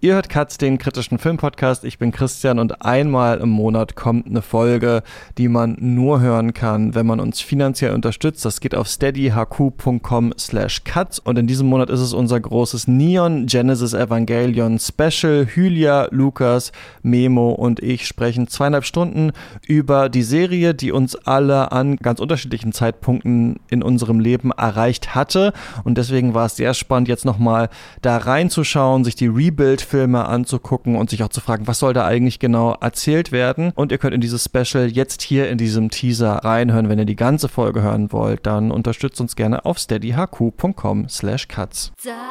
Ihr hört Katz, den kritischen Filmpodcast. Ich bin Christian und einmal im Monat kommt eine Folge, die man nur hören kann, wenn man uns finanziell unterstützt. Das geht auf steadyhq.com/katz und in diesem Monat ist es unser großes Neon Genesis Evangelion Special. Hülya, Lukas, Memo und ich sprechen 2,5 Stunden über die Serie, die uns alle an ganz unterschiedlichen Zeitpunkten in unserem Leben erreicht hatte. Und deswegen war es sehr spannend, jetzt nochmal da reinzuschauen, sich die Rebuild-Filme anzugucken und sich auch zu fragen, was soll da eigentlich genau erzählt werden. Und ihr könnt in dieses Special jetzt hier in diesem Teaser reinhören. Wenn ihr die ganze Folge hören wollt, dann unterstützt uns gerne auf steadyhq.com/katz.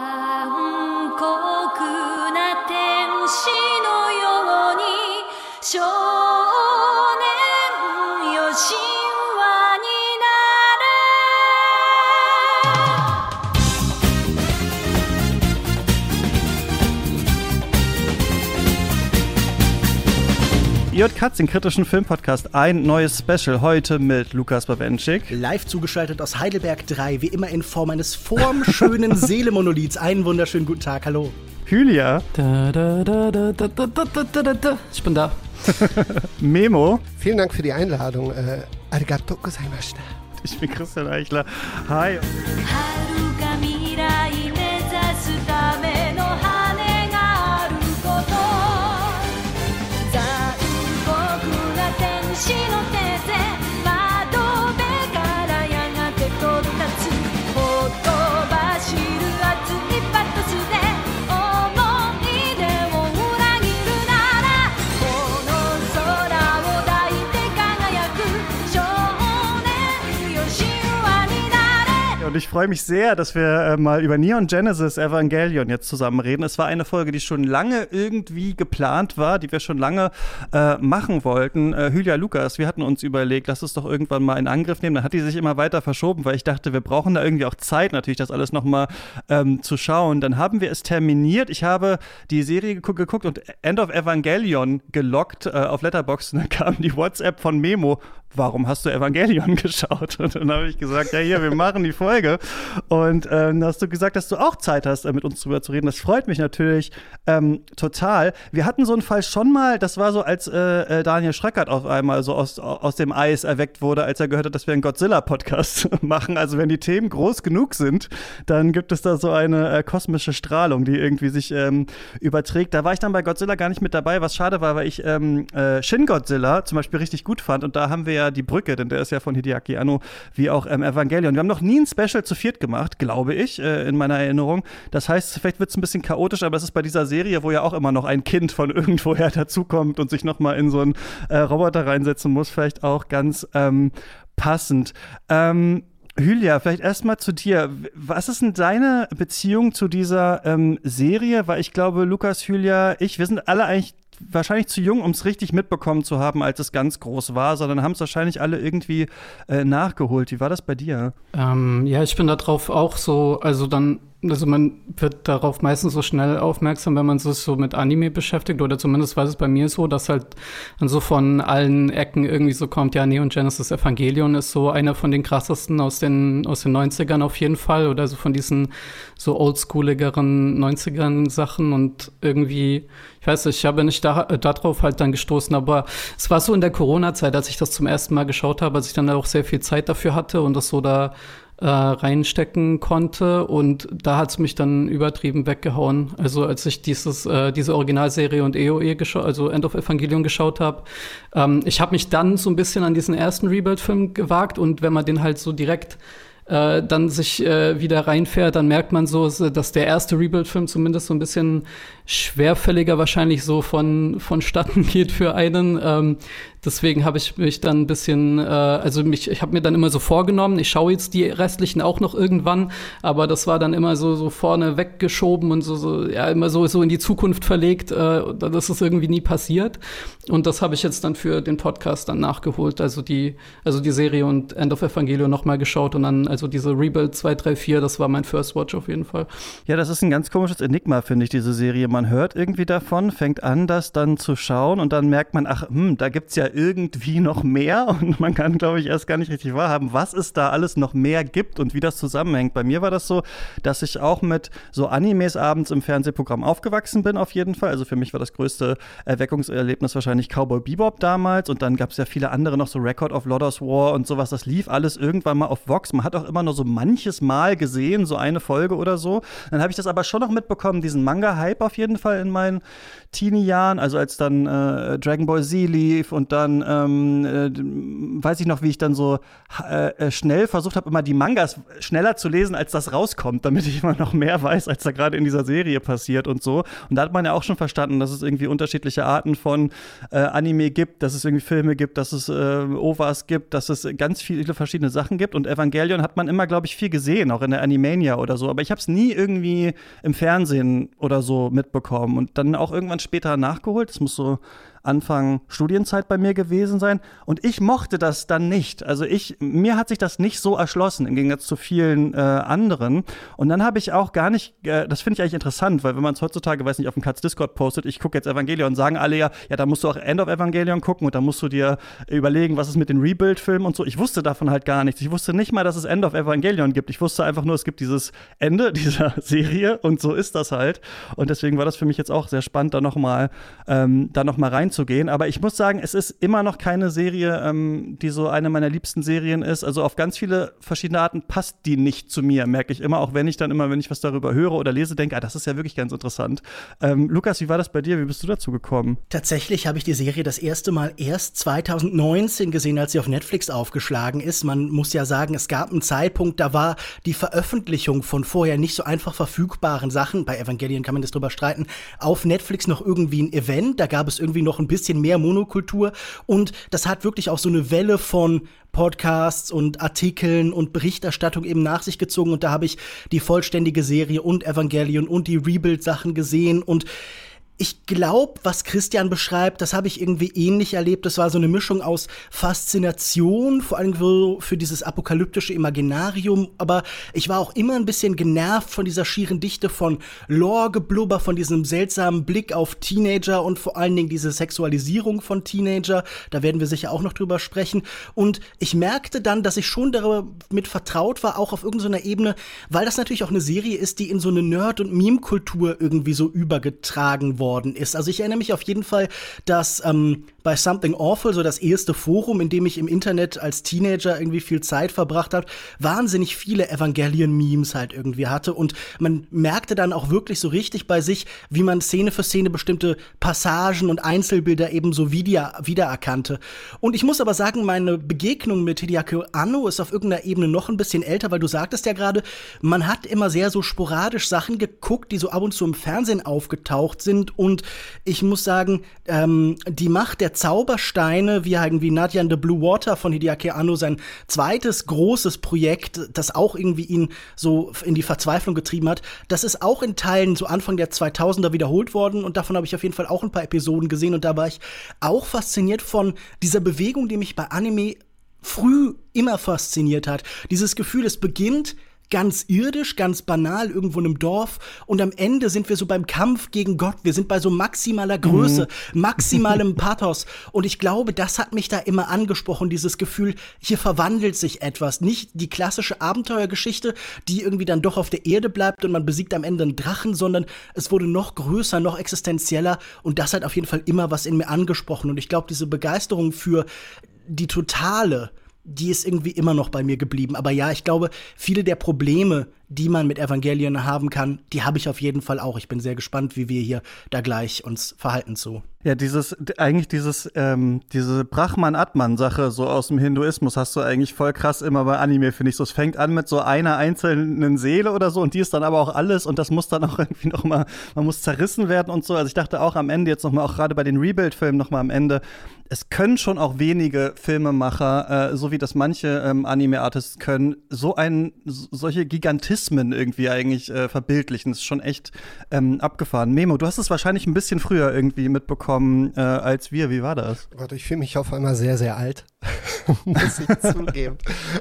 Ihr hört Katz, den kritischen Filmpodcast, ein neues Special heute mit Lukas Bawenschik. Live zugeschaltet aus Heidelberg 3, wie immer in Form eines formschönen Seele-Monoliths. Einen wunderschönen guten Tag, hallo. Hülya. Ich bin da. Memo. Vielen Dank für die Einladung. Arigatou gozaimashita. Ich bin Christian Eichler. Hi. Und ich freue mich sehr, dass wir mal über Neon Genesis Evangelion jetzt zusammen reden. Es war eine Folge, die schon lange irgendwie geplant war, die wir schon lange machen wollten. Hülya, Lukas, wir hatten uns überlegt, lass es doch irgendwann mal in Angriff nehmen. Dann hat die sich immer weiter verschoben, weil ich dachte, wir brauchen da irgendwie auch Zeit, natürlich das alles nochmal zu schauen. Dann haben wir es terminiert. Ich habe die Serie geguckt und End of Evangelion gelockt auf Letterboxd. Und dann kam die WhatsApp von Memo. Warum hast du Evangelion geschaut? Und dann habe ich gesagt, ja hier, wir machen die Folge. Und dann hast du gesagt, dass du auch Zeit hast, mit uns drüber zu reden. Das freut mich natürlich total. Wir hatten so einen Fall schon mal, das war so, als Daniel Schröckert auf einmal so aus dem Eis erweckt wurde, als er gehört hat, dass wir einen Godzilla-Podcast machen. Also wenn die Themen groß genug sind, dann gibt es da so eine kosmische Strahlung, die irgendwie sich überträgt. Da war ich dann bei Godzilla gar nicht mit dabei, was schade war, weil ich Shin Godzilla zum Beispiel richtig gut fand. Und da haben wir ja die Brücke, denn der ist ja von Hideaki Anno, wie auch Evangelion. Wir haben noch nie ein Special zu viert gemacht, glaube ich, in meiner Erinnerung. Das heißt, vielleicht wird es ein bisschen chaotisch, aber es ist bei dieser Serie, wo ja auch immer noch ein Kind von irgendwoher dazukommt und sich nochmal in so einen Roboter reinsetzen muss, vielleicht auch ganz passend. Hülya, vielleicht erstmal zu dir. Was ist denn deine Beziehung zu dieser Serie? Weil ich glaube, Lukas, Hülya, wir sind alle eigentlich wahrscheinlich zu jung, um es richtig mitbekommen zu haben, als es ganz groß war, sondern haben es wahrscheinlich alle irgendwie nachgeholt. Wie war das bei dir? Ja, ich bin da drauf auch so, also man wird darauf meistens so schnell aufmerksam, wenn man sich so mit Anime beschäftigt, oder zumindest war es bei mir so, dass halt dann so von allen Ecken irgendwie so kommt, ja, Neon Genesis Evangelion ist so einer von den krassesten aus den 90ern auf jeden Fall, oder so von diesen so oldschooligeren 90ern Sachen, und irgendwie, ich weiß nicht, ich habe nicht darauf halt dann gestoßen, aber es war so in der Corona-Zeit, als ich das zum ersten Mal geschaut habe, als ich dann auch sehr viel Zeit dafür hatte und das so da reinstecken konnte, und da hat's mich dann übertrieben weggehauen. Also als ich diese Originalserie und EOE also End of Evangelion geschaut habe, ich habe mich dann so ein bisschen an diesen ersten Rebuild-Film gewagt, und wenn man den halt so direkt dann sich wieder reinfährt, dann merkt man so, dass der erste Rebuild-Film zumindest so ein bisschen schwerfälliger wahrscheinlich so vonstatten geht für einen. Deswegen habe ich mich dann ein bisschen, ich habe mir dann immer so vorgenommen, ich schaue jetzt die restlichen auch noch irgendwann, aber das war dann immer so vorne weggeschoben und immer so in die Zukunft verlegt. Das ist irgendwie nie passiert. Und das habe ich jetzt dann für den Podcast dann nachgeholt, also die Serie und End of Evangelion nochmal geschaut, und dann also diese Rebuild 2, 3, 4, das war mein First Watch auf jeden Fall. Ja, das ist ein ganz komisches Enigma, finde ich, diese Serie. Man hört irgendwie davon, fängt an, das dann zu schauen, und dann merkt man, da gibt's ja irgendwie noch mehr und man kann, glaube ich, erst gar nicht richtig wahrhaben, was es da alles noch mehr gibt und wie das zusammenhängt. Bei mir war das so, dass ich auch mit so Animes abends im Fernsehprogramm aufgewachsen bin, auf jeden Fall. Also für mich war das größte Erweckungserlebnis wahrscheinlich Cowboy Bebop damals und dann gab es ja viele andere noch, so Record of Lodoss War und sowas. Das lief alles irgendwann mal auf Vox. Man hat auch immer nur so manches Mal gesehen, so eine Folge oder so. Dann habe ich das aber schon noch mitbekommen, diesen Manga-Hype auf jeden Fall in meinen Teenie-Jahren, also als dann Dragon Ball Z lief und dann weiß ich noch, wie ich dann so schnell versucht habe, immer die Mangas schneller zu lesen, als das rauskommt, damit ich immer noch mehr weiß, als da gerade in dieser Serie passiert und so. Und da hat man ja auch schon verstanden, dass es irgendwie unterschiedliche Arten von Anime gibt, dass es irgendwie Filme gibt, dass es OVAs gibt, dass es ganz viele verschiedene Sachen gibt. Und Evangelion hat man immer, glaube ich, viel gesehen, auch in der Animania oder so. Aber ich habe es nie irgendwie im Fernsehen oder so mitbekommen. Und dann auch irgendwann später nachgeholt. Das muss so Anfang Studienzeit bei mir gewesen sein. Und ich mochte das dann nicht. Also mir hat sich das nicht so erschlossen, im Gegensatz zu vielen anderen. Und dann habe ich auch gar nicht, das finde ich eigentlich interessant, weil wenn man es heutzutage, weiß nicht, auf dem Katz Discord postet, ich gucke jetzt Evangelion, sagen alle ja, da musst du auch End of Evangelion gucken und da musst du dir überlegen, was ist mit den Rebuild-Filmen und so. Ich wusste davon halt gar nichts. Ich wusste nicht mal, dass es End of Evangelion gibt. Ich wusste einfach nur, es gibt dieses Ende dieser Serie und so ist das halt. Und deswegen war das für mich jetzt auch sehr spannend, da noch mal reinzugehen. Aber ich muss sagen, es ist immer noch keine Serie, die so eine meiner liebsten Serien ist. Also auf ganz viele verschiedene Arten passt die nicht zu mir, merke ich immer. Auch wenn ich was darüber höre oder lese, denke, das ist ja wirklich ganz interessant. Lukas, wie war das bei dir? Wie bist du dazu gekommen? Tatsächlich habe ich die Serie das erste Mal erst 2019 gesehen, als sie auf Netflix aufgeschlagen ist. Man muss ja sagen, es gab einen Zeitpunkt, da war die Veröffentlichung von vorher nicht so einfach verfügbaren Sachen, bei Evangelion kann man das drüber streiten, auf Netflix noch irgendwie ein Event. Da gab es irgendwie noch ein bisschen mehr Monokultur und das hat wirklich auch so eine Welle von Podcasts und Artikeln und Berichterstattung eben nach sich gezogen und da habe ich die vollständige Serie und Evangelion und die Rebuild-Sachen gesehen und ich glaube, was Christian beschreibt, das habe ich irgendwie ähnlich erlebt. Das war so eine Mischung aus Faszination, vor allem für dieses apokalyptische Imaginarium. Aber ich war auch immer ein bisschen genervt von dieser schieren Dichte von Lore-Geblubber, von diesem seltsamen Blick auf Teenager und vor allen Dingen diese Sexualisierung von Teenager. Da werden wir sicher auch noch drüber sprechen. Und ich merkte dann, dass ich schon damit vertraut war, auch auf irgendeiner Ebene, weil das natürlich auch eine Serie ist, die in so eine Nerd- und Meme-Kultur irgendwie so übergetragen worden ist. Also ich erinnere mich auf jeden Fall, dass bei Something Awful, so das erste Forum, in dem ich im Internet als Teenager irgendwie viel Zeit verbracht habe, wahnsinnig viele Evangelion-Memes halt irgendwie hatte und man merkte dann auch wirklich so richtig bei sich, wie man Szene für Szene bestimmte Passagen und Einzelbilder eben so wiedererkannte. Und ich muss aber sagen, meine Begegnung mit Hideaki Anno ist auf irgendeiner Ebene noch ein bisschen älter, weil du sagtest ja gerade, man hat immer sehr so sporadisch Sachen geguckt, die so ab und zu im Fernsehen aufgetaucht sind und ich muss sagen, die Macht der Zaubersteine, wie irgendwie Nadia and the Blue Water von Hideaki Anno, sein zweites großes Projekt, das auch irgendwie ihn so in die Verzweiflung getrieben hat, das ist auch in Teilen so Anfang der 2000er wiederholt worden und davon habe ich auf jeden Fall auch ein paar Episoden gesehen und da war ich auch fasziniert von dieser Bewegung, die mich bei Anime früh immer fasziniert hat. Dieses Gefühl, es beginnt ganz irdisch, ganz banal, irgendwo in einem Dorf. Und am Ende sind wir so beim Kampf gegen Gott. Wir sind bei so maximaler Größe, maximalem Pathos. Und ich glaube, das hat mich da immer angesprochen, dieses Gefühl, hier verwandelt sich etwas. Nicht die klassische Abenteuergeschichte, die irgendwie dann doch auf der Erde bleibt und man besiegt am Ende einen Drachen, sondern es wurde noch größer, noch existenzieller. Und das hat auf jeden Fall immer was in mir angesprochen. Und ich glaube, diese Begeisterung für die Totale, die ist irgendwie immer noch bei mir geblieben. Aber ja, ich glaube, viele der Probleme, die man mit Evangelion haben kann, die habe ich auf jeden Fall auch. Ich bin sehr gespannt, wie wir hier da gleich uns verhalten zu. Ja, diese Brahman-Atman-Sache so aus dem Hinduismus hast du eigentlich voll krass immer bei Anime, finde ich so. Es fängt an mit so einer einzelnen Seele oder so und die ist dann aber auch alles und das muss dann auch irgendwie noch mal, man muss zerrissen werden und so. Also ich dachte auch am Ende jetzt noch mal, auch gerade bei den Rebuild-Filmen noch mal am Ende, es können schon auch wenige Filmemacher, so wie das manche Anime-Artists können, solche Gigantismen irgendwie eigentlich verbildlichen. Das ist schon echt abgefahren. Memo, du hast es wahrscheinlich ein bisschen früher irgendwie mitbekommen als wir. Wie war das? Warte, ich fühle mich auf einmal sehr, sehr alt. muss ich zugeben.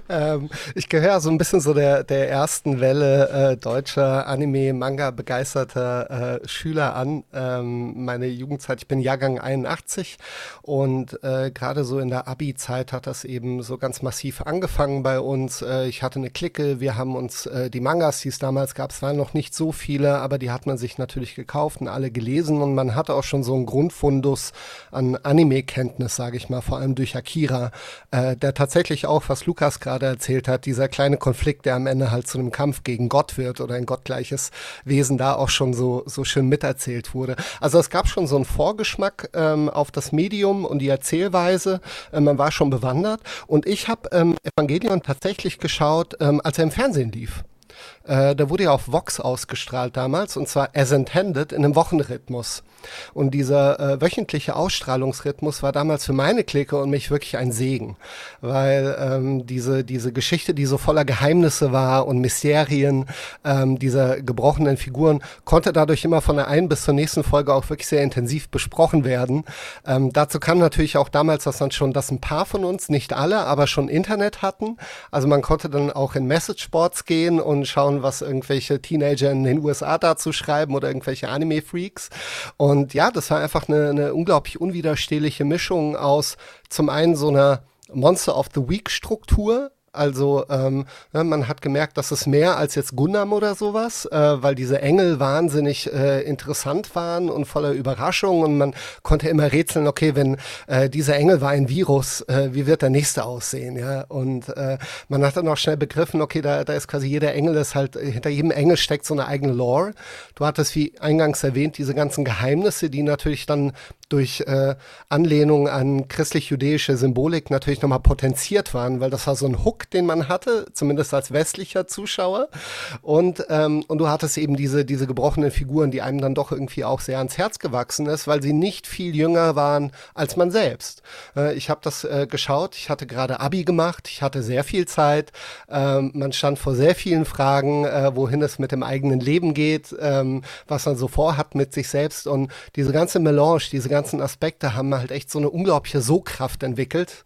Ich gehöre so ein bisschen so der ersten Welle deutscher Anime-Manga-begeisterter Schüler an. Meine Jugendzeit, ich bin Jahrgang 81 und gerade so in der Abi-Zeit hat das eben so ganz massiv angefangen bei uns. Ich hatte eine Clique, wir haben uns die Mangas, die es damals gab, es waren noch nicht so viele, aber die hat man sich natürlich gekauft und alle gelesen und man hatte auch schon so einen Grundfundus an Anime-Kenntnis, sage ich mal, vor allem durch Akira, der tatsächlich auch, was Lukas gerade erzählt hat, dieser kleine Konflikt, der am Ende halt zu einem Kampf gegen Gott wird oder ein gottgleiches Wesen, da auch schon so schön miterzählt wurde. Also es gab schon so einen Vorgeschmack auf das Medium und die Erzählweise, man war schon bewandert und ich habe Evangelion tatsächlich geschaut, als er im Fernsehen lief. Da wurde ja auf Vox ausgestrahlt damals, und zwar as intended in einem Wochenrhythmus. Und dieser wöchentliche Ausstrahlungsrhythmus war damals für meine Clique und mich wirklich ein Segen, weil diese Geschichte, die so voller Geheimnisse war und Mysterien dieser gebrochenen Figuren, konnte dadurch immer von der einen bis zur nächsten Folge auch wirklich sehr intensiv besprochen werden. Dazu kam natürlich auch damals, dass ein paar von uns, nicht alle, aber schon Internet hatten. Also man konnte dann auch in Messageboards gehen und schauen, was irgendwelche Teenager in den USA dazu schreiben oder irgendwelche Anime-Freaks. Und ja, das war einfach eine unglaublich unwiderstehliche Mischung aus zum einen so einer Monster of the Week-Struktur. Also man hat gemerkt, dass es mehr als jetzt Gundam oder sowas, weil diese Engel wahnsinnig interessant waren und voller Überraschung und man konnte immer rätseln, okay, wenn dieser Engel war ein Virus, wie wird der nächste aussehen, ja? Und man hat dann auch schnell begriffen, okay, da ist quasi jeder Engel, ist halt, hinter jedem Engel steckt so eine eigene Lore. Du hattest, wie eingangs erwähnt, diese ganzen Geheimnisse, die natürlich dann durch Anlehnung an christlich-jüdische Symbolik natürlich nochmal potenziert waren, weil das war so ein Hook, den man hatte, zumindest als westlicher Zuschauer. Und du hattest eben diese gebrochenen Figuren, die einem dann doch irgendwie auch sehr ans Herz gewachsen ist, weil sie nicht viel jünger waren als man selbst. Ich habe das geschaut, ich hatte gerade Abi gemacht, ich hatte sehr viel Zeit, man stand vor sehr vielen Fragen, wohin es mit dem eigenen Leben geht, was man so vorhat mit sich selbst und diese ganze Melange, diese ganzen Aspekte haben halt echt so eine unglaubliche Sogkraft entwickelt,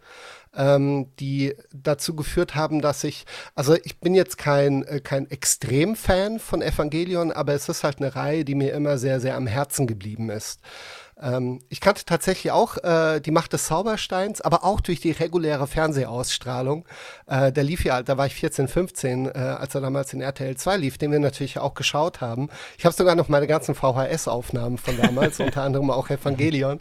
die dazu geführt haben, dass ich bin jetzt kein Extrem-Fan von Evangelion, aber es ist halt eine Reihe, die mir immer sehr, sehr am Herzen geblieben ist. Ich kannte tatsächlich auch die Macht des Zaubersteins, aber auch durch die reguläre Fernsehausstrahlung. Der lief ja, da war ich 14, 15, als er damals in RTL 2 lief, den wir natürlich auch geschaut haben. Ich habe sogar noch meine ganzen VHS-Aufnahmen von damals, unter anderem auch Evangelion.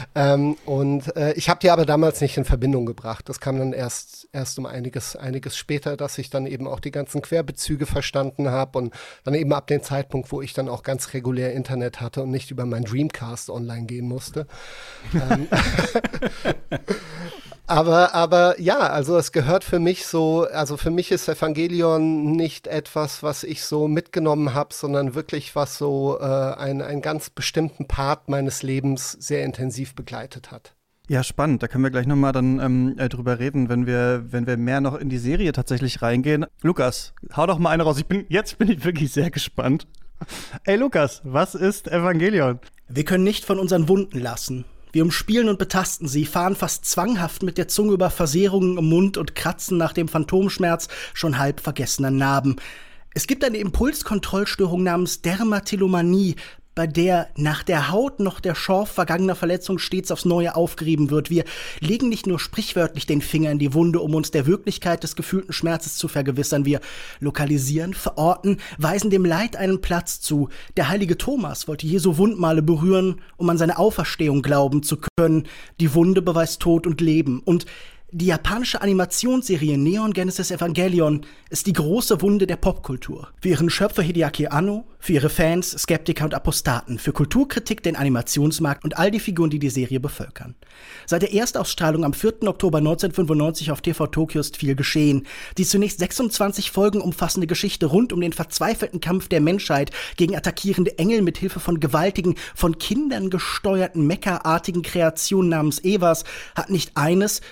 Ich habe die aber damals nicht in Verbindung gebracht. Das kam dann erst um einiges später, dass ich dann eben auch die ganzen Querbezüge verstanden habe und dann eben ab dem Zeitpunkt, wo ich dann auch ganz regulär Internet hatte und nicht über mein Dreamcast online gehen musste. Aber ja, also es gehört für mich so, also für mich ist Evangelion nicht etwas, was ich so mitgenommen habe, sondern wirklich was so einen ganz bestimmten Part meines Lebens sehr intensiv begleitet hat. Ja, spannend. Da können wir gleich nochmal dann drüber reden, wenn wir mehr noch in die Serie tatsächlich reingehen. Lukas, hau doch mal eine raus. Jetzt bin ich wirklich sehr gespannt. Ey Lukas, was ist Evangelion? Wir können nicht von unseren Wunden lassen. Wir umspielen und betasten sie, fahren fast zwanghaft mit der Zunge über Versehrungen im Mund und kratzen nach dem Phantomschmerz schon halb vergessener Narben. Es gibt eine Impulskontrollstörung namens Dermatillomanie, bei der nach der Haut noch der Schorf vergangener Verletzung stets aufs Neue aufgerieben wird. Wir legen nicht nur sprichwörtlich den Finger in die Wunde, um uns der Wirklichkeit des gefühlten Schmerzes zu vergewissern. Wir lokalisieren, verorten, weisen dem Leid einen Platz zu. Der heilige Thomas wollte Jesu Wundmale berühren, um an seine Auferstehung glauben zu können. Die Wunde beweist Tod und Leben. Und die japanische Animationsserie Neon Genesis Evangelion ist die große Wunde der Popkultur. Für ihren Schöpfer Hideaki Anno, für ihre Fans, Skeptiker und Apostaten, für Kulturkritik, den Animationsmarkt und all die Figuren, die die Serie bevölkern. Seit der Erstausstrahlung am 4. Oktober 1995 auf TV Tokyo ist viel geschehen. Die zunächst 26 Folgen umfassende Geschichte rund um den verzweifelten Kampf der Menschheit gegen attackierende Engel mit Hilfe von gewaltigen, von Kindern gesteuerten, mecha-artigen Kreationen namens Evas hat nicht eines, sondern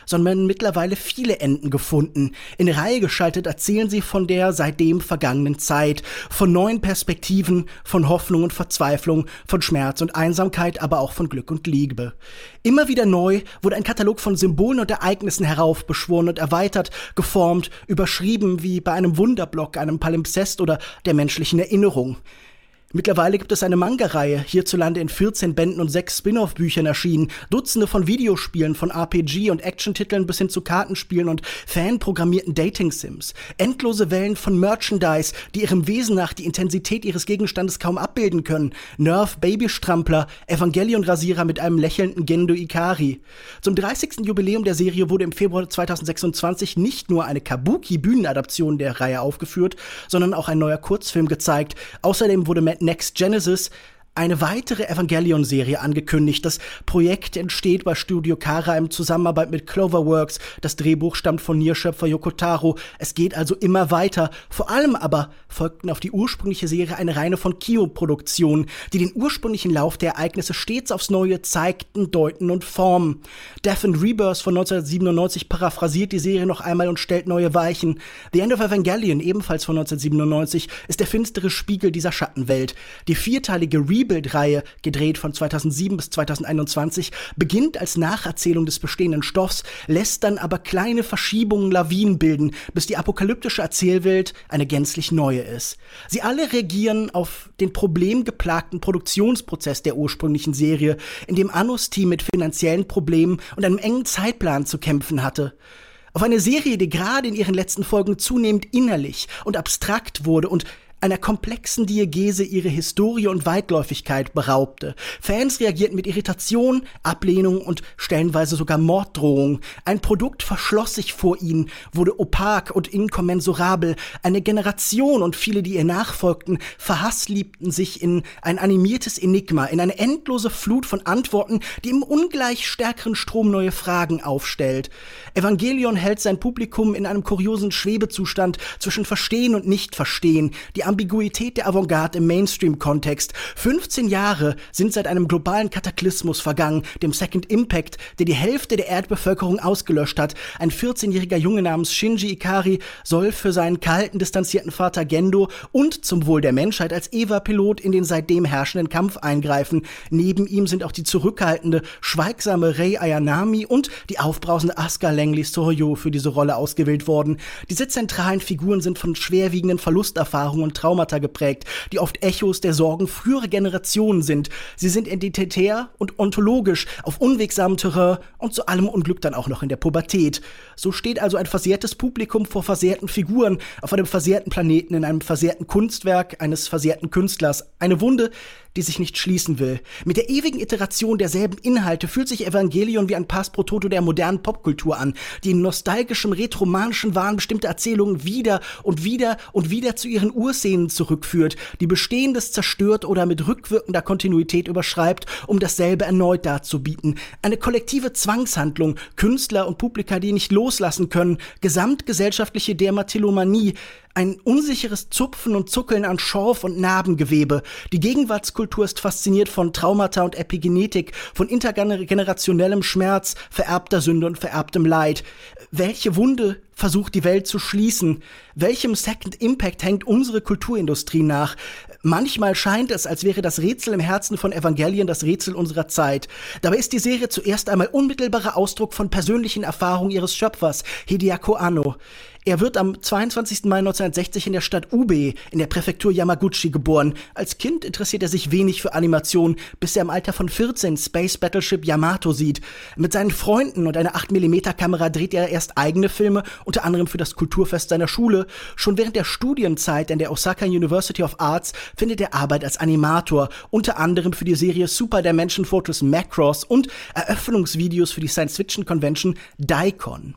mittlerweile viele Enden gefunden. In Reihe geschaltet erzählen sie von der seitdem vergangenen Zeit, von neuen Perspektiven, von Hoffnung und Verzweiflung, von Schmerz und Einsamkeit, aber auch von Glück und Liebe. Immer wieder neu wurde ein Katalog von Symbolen und Ereignissen heraufbeschworen und erweitert, geformt, überschrieben wie bei einem Wunderblock, einem Palimpsest oder der menschlichen Erinnerung. Mittlerweile gibt es eine Manga-Reihe, hierzulande in 14 Bänden und 6 Spin-off-Büchern erschienen, Dutzende von Videospielen, von RPG- und Action-Titeln bis hin zu Kartenspielen und fanprogrammierten Dating-Sims, endlose Wellen von Merchandise, die ihrem Wesen nach die Intensität ihres Gegenstandes kaum abbilden können, Nerf-Babystrampler, Evangelion-Rasierer mit einem lächelnden Gendo Ikari. Zum 30. Jubiläum der Serie wurde im Februar 2026 nicht nur eine Kabuki-Bühnenadaption der Reihe aufgeführt, sondern auch ein neuer Kurzfilm gezeigt. Außerdem wurde Mad Next Genesis eine weitere Evangelion-Serie angekündigt. Das Projekt entsteht bei Studio Khara in Zusammenarbeit mit Cloverworks. Das Drehbuch stammt von Nier-Schöpfer Yoko Taro. Es geht also immer weiter. Vor allem aber folgten auf die ursprüngliche Serie eine Reihe von Kinoproduktionen, die den ursprünglichen Lauf der Ereignisse stets aufs Neue zeigten, deuten und formen. Death and Rebirth von 1997 paraphrasiert die Serie noch einmal und stellt neue Weichen. The End of Evangelion, ebenfalls von 1997, ist der finstere Spiegel dieser Schattenwelt. Die vierteilige Rebuild-Reihe, gedreht von 2007 bis 2021, beginnt als Nacherzählung des bestehenden Stoffs, lässt dann aber kleine Verschiebungen Lawinen bilden, bis die apokalyptische Erzählwelt eine gänzlich neue ist. Sie alle reagieren auf den problemgeplagten Produktionsprozess der ursprünglichen Serie, in dem Annos Team mit finanziellen Problemen und einem engen Zeitplan zu kämpfen hatte. Auf eine Serie, die gerade in ihren letzten Folgen zunehmend innerlich und abstrakt wurde und einer komplexen Diegese ihre Historie und Weitläufigkeit beraubte. Fans reagierten mit Irritation, Ablehnung und stellenweise sogar Morddrohung. Ein Produkt verschloss sich vor ihnen, wurde opak und inkommensurabel. Eine Generation und viele, die ihr nachfolgten, verhassliebten sich in ein animiertes Enigma, in eine endlose Flut von Antworten, die im ungleich stärkeren Strom neue Fragen aufstellt. Evangelion hält sein Publikum in einem kuriosen Schwebezustand zwischen Verstehen und Nicht-Verstehen. Die Ambiguität der Avantgarde im Mainstream-Kontext. 15 Jahre sind seit einem globalen Kataklysmus vergangen, dem Second Impact, der die Hälfte der Erdbevölkerung ausgelöscht hat. Ein 14-jähriger Junge namens Shinji Ikari soll für seinen kalten, distanzierten Vater Gendo und zum Wohl der Menschheit als Eva-Pilot in den seitdem herrschenden Kampf eingreifen. Neben ihm sind auch die zurückhaltende, schweigsame Rei Ayanami und die aufbrausende Asuka Langley Sohyo für diese Rolle ausgewählt worden. Diese zentralen Figuren sind von schwerwiegenden Verlusterfahrungen und Traumata geprägt, die oft Echos der Sorgen früherer Generationen sind. Sie sind identitär und ontologisch auf unwegsamem Terrain und zu allem Unglück dann auch noch in der Pubertät. So steht also ein versehrtes Publikum vor versehrten Figuren auf einem versehrten Planeten in einem versehrten Kunstwerk eines versehrten Künstlers. Eine Wunde, die sich nicht schließen will. Mit der ewigen Iteration derselben Inhalte fühlt sich Evangelion wie ein Pass pro Toto der modernen Popkultur an, die in nostalgischem, retromanischen Wahn bestimmte Erzählungen wieder und wieder und wieder zu ihren Urszenen zurückführt, die Bestehendes zerstört oder mit rückwirkender Kontinuität überschreibt, um dasselbe erneut darzubieten. Eine kollektive Zwangshandlung, Künstler und Publika, die nicht loslassen können, gesamtgesellschaftliche Dermatillomanie, ein unsicheres Zupfen und Zuckeln an Schorf- und Narbengewebe. Die Gegenwartskultur ist fasziniert von Traumata und Epigenetik, von intergenerationellem Schmerz, vererbter Sünde und vererbtem Leid. Welche Wunde versucht die Welt zu schließen? Welchem Second Impact hängt unsere Kulturindustrie nach? Manchmal scheint es, als wäre das Rätsel im Herzen von Evangelion das Rätsel unserer Zeit. Dabei ist die Serie zuerst einmal unmittelbarer Ausdruck von persönlichen Erfahrungen ihres Schöpfers, Hideaki Anno. Er wird am 22. Mai 1960 in der Stadt Ube in der Präfektur Yamaguchi geboren. Als Kind interessiert er sich wenig für Animation, bis er im Alter von 14 Space Battleship Yamato sieht. Mit seinen Freunden und einer 8mm-Kamera dreht er erst eigene Filme, unter anderem für das Kulturfest seiner Schule. Schon während der Studienzeit an der Osaka University of Arts findet er Arbeit als Animator, unter anderem für die Serie Super Dimension Fortress Macross und Eröffnungsvideos für die Science-Fiction-Convention Daikon.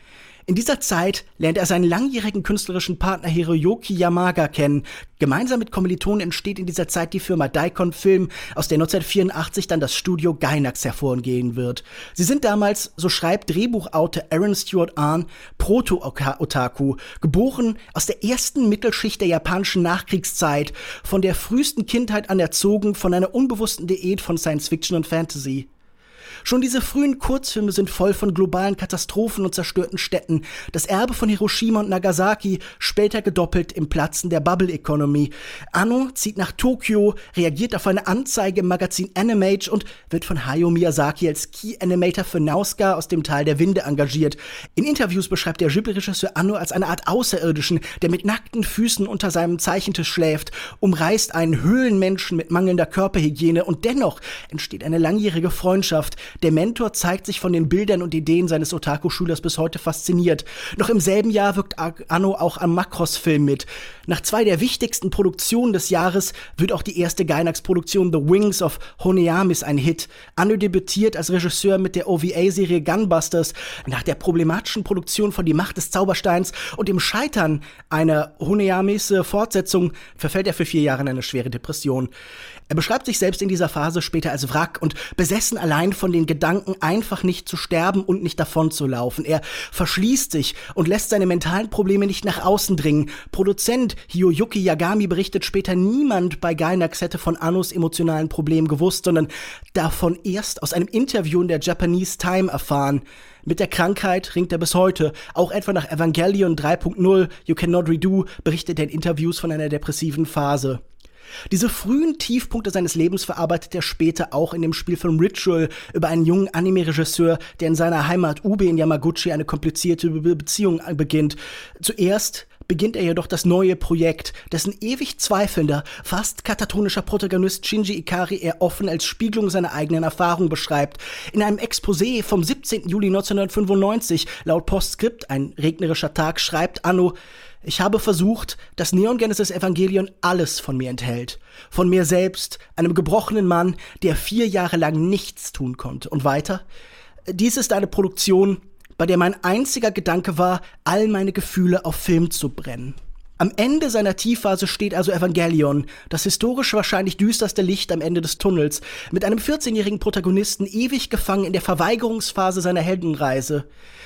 In dieser Zeit lernt er seinen langjährigen künstlerischen Partner Hiroyuki Yamaga kennen. Gemeinsam mit Kommilitonen entsteht in dieser Zeit die Firma Daikon Film, aus der 1984 dann das Studio Gainax hervorgehen wird. Sie sind damals, so schreibt Drehbuchautor Aaron Stewart Ahn, Proto-Otaku, geboren aus der ersten Mittelschicht der japanischen Nachkriegszeit, von der frühesten Kindheit an erzogen, von einer unbewussten Diät von Science Fiction und Fantasy. Schon diese frühen Kurzfilme sind voll von globalen Katastrophen und zerstörten Städten. Das Erbe von Hiroshima und Nagasaki, später gedoppelt im Platzen der Bubble Economy. Anno zieht nach Tokio, reagiert auf eine Anzeige im Magazin Animage und wird von Hayao Miyazaki als Key Animator für Nausicaa aus dem Tal der Winde engagiert. In Interviews beschreibt der Ghibli-Regisseur Anno als eine Art Außerirdischen, der mit nackten Füßen unter seinem Zeichentisch schläft, umreißt einen Höhlenmenschen mit mangelnder Körperhygiene und dennoch entsteht eine langjährige Freundschaft. Der Mentor zeigt sich von den Bildern und Ideen seines Otaku-Schülers bis heute fasziniert. Noch im selben Jahr wirkt Anno auch am Macross-Film mit. Nach 2 der wichtigsten Produktionen des Jahres wird auch die erste Gainax-Produktion The Wings of Honeamis ein Hit. Anno debütiert als Regisseur mit der OVA-Serie Gunbusters. Nach der problematischen Produktion von Die Macht des Zaubersteins und dem Scheitern einer Honeamis Fortsetzung verfällt er für 4 Jahre in eine schwere Depression. Er beschreibt sich selbst in dieser Phase später als Wrack und besessen allein von den Gedanken, einfach nicht zu sterben und nicht davon zu laufen. Er verschließt sich und lässt seine mentalen Probleme nicht nach außen dringen. Produzent Hiroyuki Yagami berichtet später, niemand bei Gainax hätte von Annos emotionalen Problemen gewusst, sondern davon erst aus einem Interview in der Japanese Time erfahren. Mit der Krankheit ringt er bis heute. Auch etwa nach Evangelion 3.0, You Cannot Redo, berichtet er in Interviews von einer depressiven Phase. Diese frühen Tiefpunkte seines Lebens verarbeitet er später auch in dem Spielfilm Ritual über einen jungen Anime-Regisseur, der in seiner Heimat Ube in Yamaguchi eine komplizierte Beziehung beginnt. Zuerst beginnt er jedoch das neue Projekt, dessen ewig zweifelnder, fast katatonischer Protagonist Shinji Ikari er offen als Spiegelung seiner eigenen Erfahrung beschreibt. In einem Exposé vom 17. Juli 1995, laut Postskript, ein regnerischer Tag, schreibt Anno: Ich habe versucht, dass Neon Genesis Evangelion alles von mir enthält. Von mir selbst, einem gebrochenen Mann, der 4 Jahre lang nichts tun konnte. Und weiter: Dies ist eine Produktion, bei der mein einziger Gedanke war, all meine Gefühle auf Film zu brennen. Am Ende seiner Tiefphase steht also Evangelion, das historisch wahrscheinlich düsterste Licht am Ende des Tunnels, mit einem 14-jährigen Protagonisten ewig gefangen in der Verweigerungsphase seiner Heldenreise.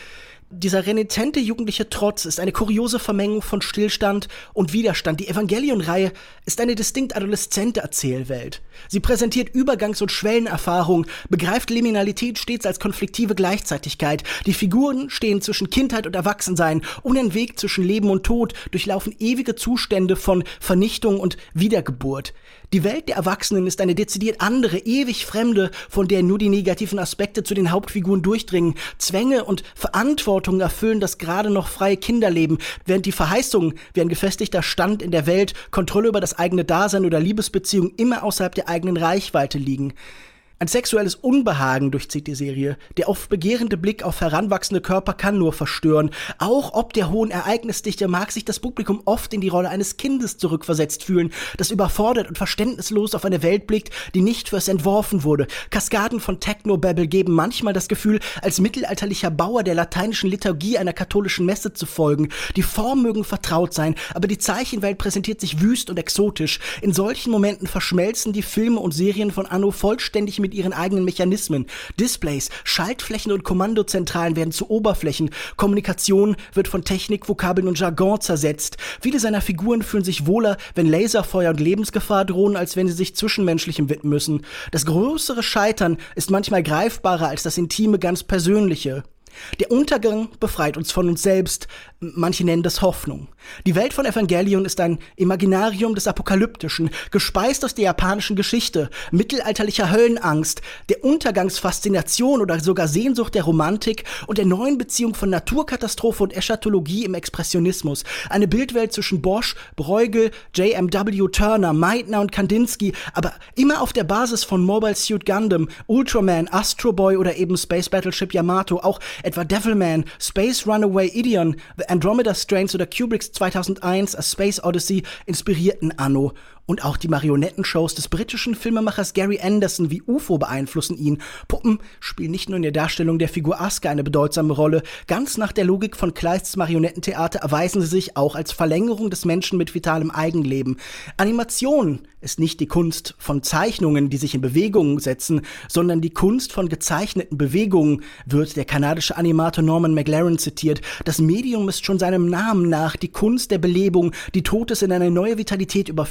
Dieser renitente jugendliche Trotz ist eine kuriose Vermengung von Stillstand und Widerstand. Die Evangelion-Reihe ist eine distinkt adoleszente Erzählwelt. Sie präsentiert Übergangs- und Schwellenerfahrung, begreift Liminalität stets als konfliktive Gleichzeitigkeit. Die Figuren stehen zwischen Kindheit und Erwachsensein, unentwegt zwischen Leben und Tod, durchlaufen ewige Zustände von Vernichtung und Wiedergeburt. Die Welt der Erwachsenen ist eine dezidiert andere, ewig fremde, von der nur die negativen Aspekte zu den Hauptfiguren durchdringen. Zwänge und Verantwortungen erfüllen das gerade noch freie Kinderleben, während die Verheißungen wie ein gefestigter Stand in der Welt, Kontrolle über das eigene Dasein oder Liebesbeziehungen immer außerhalb der eigenen Reichweite liegen. Ein sexuelles Unbehagen durchzieht die Serie. Der oft begehrende Blick auf heranwachsende Körper kann nur verstören. Auch ob der hohen Ereignisdichte mag sich das Publikum oft in die Rolle eines Kindes zurückversetzt fühlen, das überfordert und verständnislos auf eine Welt blickt, die nicht für es entworfen wurde. Kaskaden von Technobabble geben manchmal das Gefühl, als mittelalterlicher Bauer der lateinischen Liturgie einer katholischen Messe zu folgen. Die Formen mögen vertraut sein, aber die Zeichenwelt präsentiert sich wüst und exotisch. In solchen Momenten verschmelzen die Filme und Serien von Anno vollständig mit ihren eigenen Mechanismen. Displays, Schaltflächen und Kommandozentralen werden zu Oberflächen. Kommunikation wird von Technik, Vokabeln und Jargon zersetzt. Viele seiner Figuren fühlen sich wohler, wenn Laserfeuer und Lebensgefahr drohen, als wenn sie sich Zwischenmenschlichem widmen müssen. Das größere Scheitern ist manchmal greifbarer als das intime, ganz Persönliche. Der Untergang befreit uns von uns selbst. Manche nennen das Hoffnung. Die Welt von Evangelion ist ein Imaginarium des Apokalyptischen, gespeist aus der japanischen Geschichte, mittelalterlicher Höllenangst, der Untergangsfaszination oder sogar Sehnsucht der Romantik und der neuen Beziehung von Naturkatastrophe und Eschatologie im Expressionismus. Eine Bildwelt zwischen Bosch, Bruegel, J.M.W. Turner, Meitner und Kandinsky, aber immer auf der Basis von Mobile Suit Gundam, Ultraman, Astro Boy oder eben Space Battleship Yamato, auch etwa Devilman, Space Runaway Ideon, The Andromeda Strains oder Kubricks 2001 A Space Odyssey inspirierten Anno. Und auch die Marionettenshows des britischen Filmemachers Gary Anderson wie UFO beeinflussen ihn. Puppen spielen nicht nur in der Darstellung der Figur Asuka eine bedeutsame Rolle. Ganz nach der Logik von Kleists Marionettentheater erweisen sie sich auch als Verlängerung des Menschen mit vitalem Eigenleben. Animation ist nicht die Kunst von Zeichnungen, die sich in Bewegung setzen, sondern die Kunst von gezeichneten Bewegungen, wird der kanadische Animator Norman McLaren zitiert. Das Medium ist schon seinem Namen nach die Kunst der Belebung, die Totes in eine neue Vitalität überführt.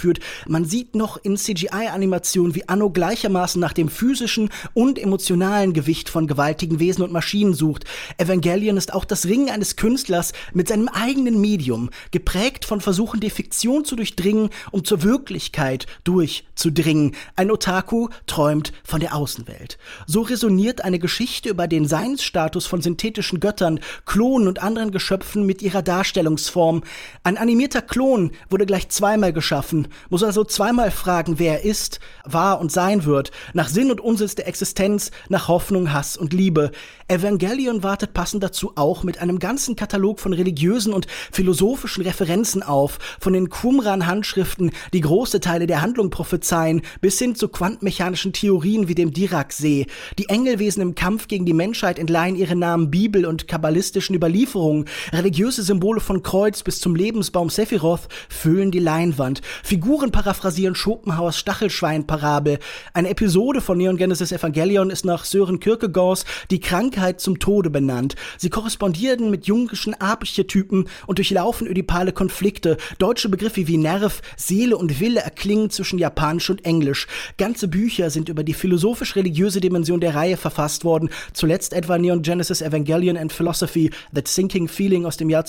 Man sieht noch in CGI-Animationen, wie Anno gleichermaßen nach dem physischen und emotionalen Gewicht von gewaltigen Wesen und Maschinen sucht. Evangelion ist auch das Ringen eines Künstlers mit seinem eigenen Medium, geprägt von Versuchen, die Fiktion zu durchdringen, um zur Wirklichkeit durchzudringen. Ein Otaku träumt von der Außenwelt. So resoniert eine Geschichte über den Seinsstatus von synthetischen Göttern, Klonen und anderen Geschöpfen mit ihrer Darstellungsform. Ein animierter Klon wurde gleich zweimal geschaffen, muss also zweimal fragen, wer er ist, war und sein wird, nach Sinn und Unsinn der Existenz, nach Hoffnung, Hass und Liebe. Evangelion wartet passend dazu auch mit einem ganzen Katalog von religiösen und philosophischen Referenzen auf, von den Qumran-Handschriften, die große Teile der Handlung prophezeien, bis hin zu quantenmechanischen Theorien wie dem Dirac-See. Die Engelwesen im Kampf gegen die Menschheit entleihen ihre Namen Bibel und kabbalistischen Überlieferungen. Religiöse Symbole von Kreuz bis zum Lebensbaum Sephiroth füllen die Leinwand. Figuren paraphrasieren Schopenhauers Stachelschwein-Parabel. Eine Episode von Neon Genesis Evangelion ist nach Søren Kierkegaards Die Krankheit zum Tode benannt. Sie korrespondieren mit jungischen Archetypen und durchlaufen ödipale Konflikte. Deutsche Begriffe wie Nerv, Seele und Wille erklingen zwischen Japanisch und Englisch. Ganze Bücher sind über die philosophisch-religiöse Dimension der Reihe verfasst worden. Zuletzt etwa Neon Genesis Evangelion and Philosophy, That Sinking Feeling aus dem Jahr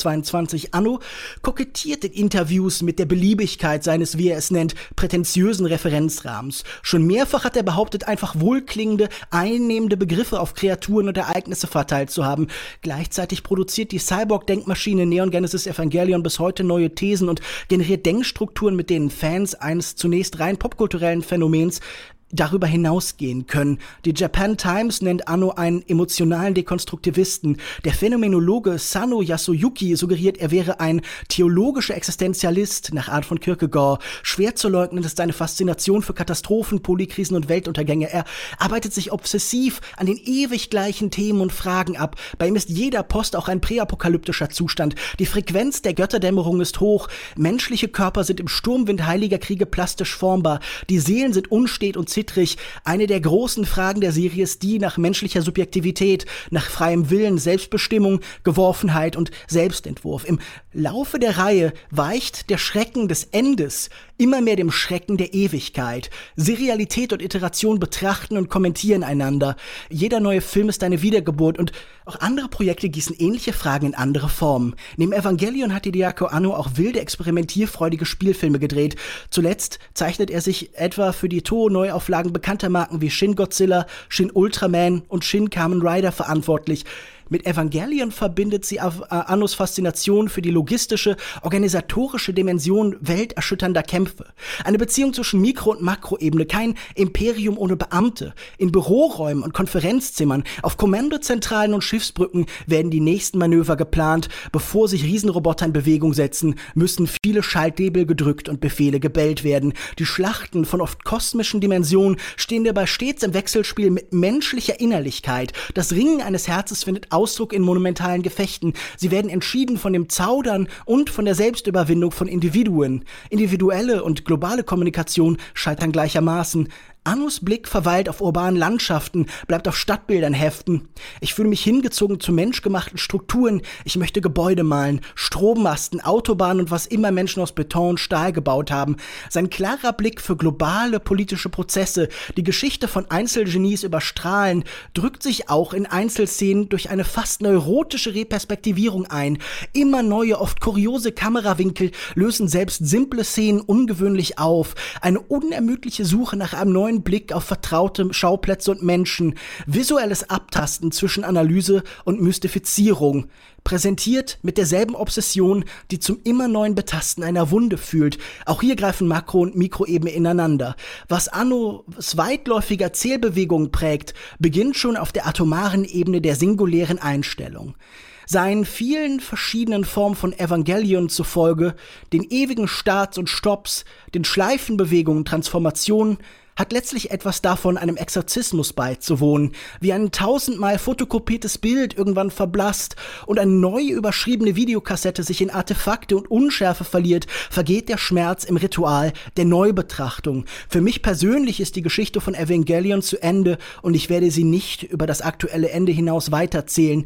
2022. Anno kokettiert in Interviews mit der Beliebigkeit seines, wie er es nennt, prätentiösen Referenzrahmens. Schon mehrfach hat er behauptet, einfach wohlklingende, einnehmende Begriffe auf Kreaturen und Ereignisse verteilt zu haben. Gleichzeitig produziert die Cyborg-Denkmaschine Neon Genesis Evangelion bis heute neue Thesen und generiert Denkstrukturen, mit denen Fans eines zunächst rein popkulturellen Phänomens darüber hinausgehen können. Die Japan Times nennt Anno einen emotionalen Dekonstruktivisten. Der Phänomenologe Sano Yasuyuki suggeriert, er wäre ein theologischer Existenzialist nach Art von Kierkegaard. Schwer zu leugnen ist seine Faszination für Katastrophen, Polykrisen und Weltuntergänge. Er arbeitet sich obsessiv an den ewig gleichen Themen und Fragen ab. Bei ihm ist jeder Post auch ein präapokalyptischer Zustand. Die Frequenz der Götterdämmerung ist hoch. Menschliche Körper sind im Sturmwind heiliger Kriege plastisch formbar. Die Seelen sind unstet und zittrig. Eine der großen Fragen der Serie ist die nach menschlicher Subjektivität, nach freiem Willen, Selbstbestimmung, Geworfenheit und Selbstentwurf. Im Laufe der Reihe weicht der Schrecken des Endes immer mehr dem Schrecken der Ewigkeit. Serialität und Iteration betrachten und kommentieren einander. Jeder neue Film ist eine Wiedergeburt und auch andere Projekte gießen ähnliche Fragen in andere Formen. Neben Evangelion hat Hideaki Anno auch wilde, experimentierfreudige Spielfilme gedreht. Zuletzt zeichnet er sich etwa für die Toho-Neuauflagen bekannter Marken wie Shin Godzilla, Shin Ultraman und Shin Kamen Rider verantwortlich. Mit Evangelion verbindet sie Annos Faszination für die logistische, organisatorische Dimension welterschütternder Kämpfe. Eine Beziehung zwischen Mikro- und Makroebene, kein Imperium ohne Beamte. In Büroräumen und Konferenzzimmern, auf Kommandozentralen und Schiffsbrücken werden die nächsten Manöver geplant. Bevor sich Riesenroboter in Bewegung setzen, müssen viele Schalthebel gedrückt und Befehle gebellt werden. Die Schlachten von oft kosmischen Dimensionen stehen dabei stets im Wechselspiel mit menschlicher Innerlichkeit. Das Ringen eines Herzens findet Ausdruck in monumentalen Gefechten. Sie werden entschieden von dem Zaudern und von der Selbstüberwindung von Individuen. Individuelle und globale Kommunikation scheitern gleichermaßen. Annos Blick verweilt auf urbanen Landschaften, bleibt auf Stadtbildern heften. Ich fühle mich hingezogen zu menschgemachten Strukturen. Ich möchte Gebäude malen, Strommasten, Autobahnen und was immer Menschen aus Beton und Stahl gebaut haben. Sein klarer Blick für globale politische Prozesse, die Geschichte von Einzelgenies überstrahlen, drückt sich auch in Einzelszenen durch eine fast neurotische Reperspektivierung ein. Immer neue, oft kuriose Kamerawinkel lösen selbst simple Szenen ungewöhnlich auf. Eine unermüdliche Suche nach einem neuen Blick auf vertraute Schauplätze und Menschen, visuelles Abtasten zwischen Analyse und Mystifizierung, präsentiert mit derselben Obsession, die zum immer neuen Betasten einer Wunde fühlt. Auch hier greifen Makro- und Mikroebene ineinander. Was Annos weitläufige Erzählbewegungen prägt, beginnt schon auf der atomaren Ebene der singulären Einstellung. Seinen vielen verschiedenen Formen von Evangelion zufolge, den ewigen Starts und Stopps, den Schleifenbewegungen, Transformationen, hat letztlich etwas davon, einem Exorzismus beizuwohnen, wie ein 1000-mal fotokopiertes Bild irgendwann verblasst und eine neu überschriebene Videokassette sich in Artefakte und Unschärfe verliert, vergeht der Schmerz im Ritual der Neubetrachtung. Für mich persönlich ist die Geschichte von Evangelion zu Ende und ich werde sie nicht über das aktuelle Ende hinaus weiterzählen.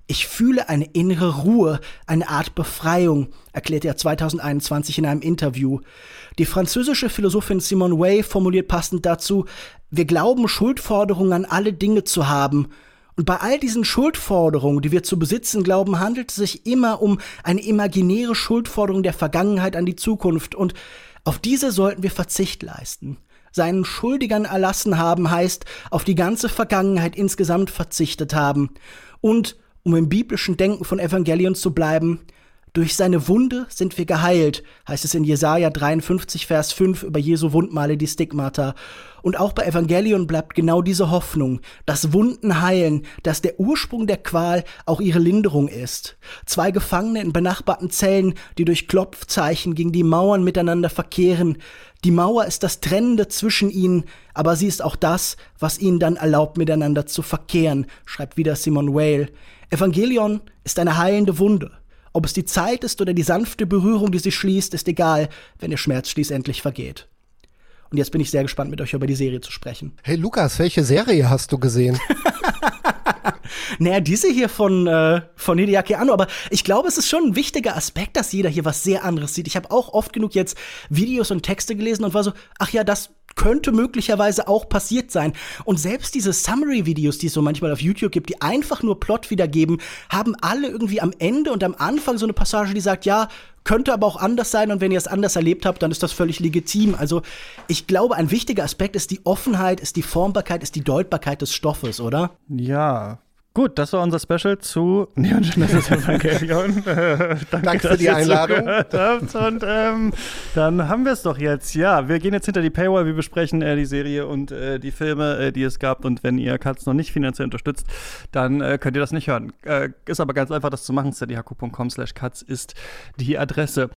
Ich fühle eine innere Ruhe, eine Art Befreiung, erklärte er 2021 in einem Interview. Die französische Philosophin Simone Weil formuliert passend dazu: Wir glauben, Schuldforderungen an alle Dinge zu haben. Und bei all diesen Schuldforderungen, die wir zu besitzen glauben, handelt es sich immer um eine imaginäre Schuldforderung der Vergangenheit an die Zukunft. Und auf diese sollten wir Verzicht leisten. Seinen Schuldigern erlassen haben heißt, auf die ganze Vergangenheit insgesamt verzichtet haben. Und, um im biblischen Denken von Evangelion zu bleiben, durch seine Wunde sind wir geheilt, heißt es in Jesaja 53, Vers 5 über Jesu Wundmale, die Stigmata. Und auch bei Evangelion bleibt genau diese Hoffnung, dass Wunden heilen, dass der Ursprung der Qual auch ihre Linderung ist. 2 Gefangene in benachbarten Zellen, die durch Klopfzeichen gegen die Mauern miteinander verkehren. Die Mauer ist das Trennende zwischen ihnen, aber sie ist auch das, was ihnen dann erlaubt, miteinander zu verkehren, schreibt wieder Simone Weil. Evangelion ist eine heilende Wunde. Ob es die Zeit ist oder die sanfte Berührung, die sie schließt, ist egal, wenn der Schmerz schließlich vergeht. Und jetzt bin ich sehr gespannt, mit euch über die Serie zu sprechen. Hey Lukas, welche Serie hast du gesehen? Naja, diese hier von Hideaki Anno, aber ich glaube, es ist schon ein wichtiger Aspekt, dass jeder hier was sehr anderes sieht. Ich habe auch oft genug jetzt Videos und Texte gelesen und war so, ach ja, das könnte möglicherweise auch passiert sein. Und selbst diese Summary-Videos, die es so manchmal auf YouTube gibt, die einfach nur Plot wiedergeben, haben alle irgendwie am Ende und am Anfang so eine Passage, die sagt, ja, könnte aber auch anders sein, und wenn ihr es anders erlebt habt, dann ist das völlig legitim. Also ich glaube, ein wichtiger Aspekt ist die Offenheit, ist die Formbarkeit, ist die Deutbarkeit des Stoffes, oder? Ja. Gut, das war unser Special zu Neon Genesis Evangelion. Danke für die Einladung. Und dann haben wir es doch jetzt. Ja, wir gehen jetzt hinter die Paywall. Wir besprechen die Serie und die Filme, die es gab. Und wenn ihr Katz noch nicht finanziell unterstützt, dann könnt ihr das nicht hören. Ist aber ganz einfach, das zu machen. steadyhq.com/katz ist die Adresse.